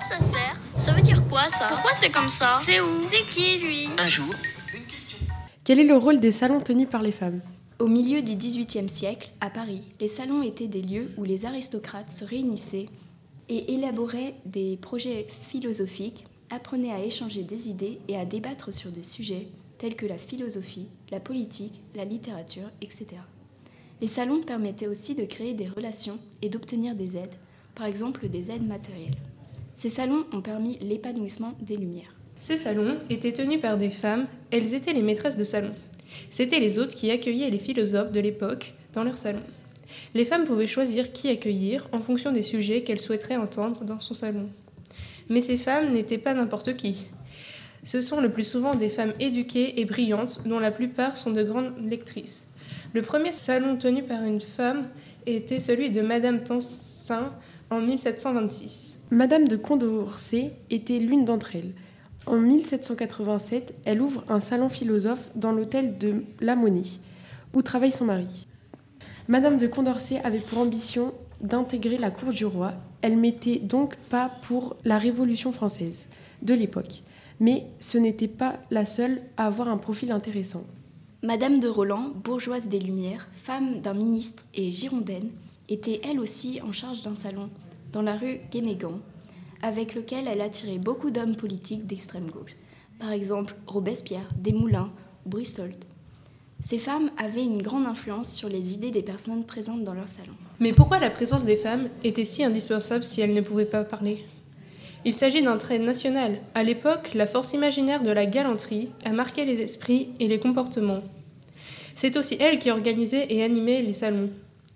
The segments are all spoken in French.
ça sert? Ça veut dire quoi ça? Pourquoi c'est comme ça? C'est où? C'est qui lui? Un jour, une question. Quel est le rôle des salons tenus par les femmes? Au milieu du XVIIIe siècle, à Paris, les salons étaient des lieux où les aristocrates se réunissaient et élaboraient des projets philosophiques, apprenaient à échanger des idées et à débattre sur des sujets tels que la philosophie, la politique, la littérature, etc. Les salons permettaient aussi de créer des relations et d'obtenir des aides, par exemple des aides matérielles. Ces salons ont permis l'épanouissement des Lumières. Ces salons étaient tenus par des femmes, elles étaient les maîtresses de salon. C'étaient les hôtes qui accueillaient les philosophes de l'époque dans leur salon. Les femmes pouvaient choisir qui accueillir en fonction des sujets qu'elles souhaiteraient entendre dans son salon. Mais ces femmes n'étaient pas n'importe qui. Ce sont le plus souvent des femmes éduquées et brillantes, dont la plupart sont de grandes lectrices. Le premier salon tenu par une femme était celui de Madame Tencin en 1726. Madame de Condorcet était l'une d'entre elles. En 1787, elle ouvre un salon philosophe dans l'hôtel de La Monnaie, où travaille son mari. Madame de Condorcet avait pour ambition d'intégrer la cour du roi. Elle n'était donc pas pour la Révolution française de l'époque, mais ce n'était pas la seule à avoir un profil intéressant. Madame de Roland, bourgeoise des Lumières, femme d'un ministre et girondine, était elle aussi en charge d'un salon dans la rue Guénégan, avec lequel elle attirait beaucoup d'hommes politiques d'extrême gauche, par exemple Robespierre, Desmoulins ou Bristol. Ces femmes avaient une grande influence sur les idées des personnes présentes dans leur salon. Mais pourquoi la présence des femmes était si indispensable si elles ne pouvaient pas parler ? Il s'agit d'un trait national. À l'époque, la force imaginaire de la galanterie a marqué les esprits et les comportements. C'est aussi elle qui organisait et animait les salons.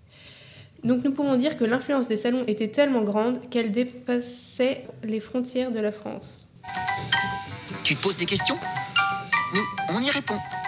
Donc nous pouvons dire que l'influence des salons était tellement grande qu'elle dépassait les frontières de la France. Tu te poses des questions? Nous, on y répond.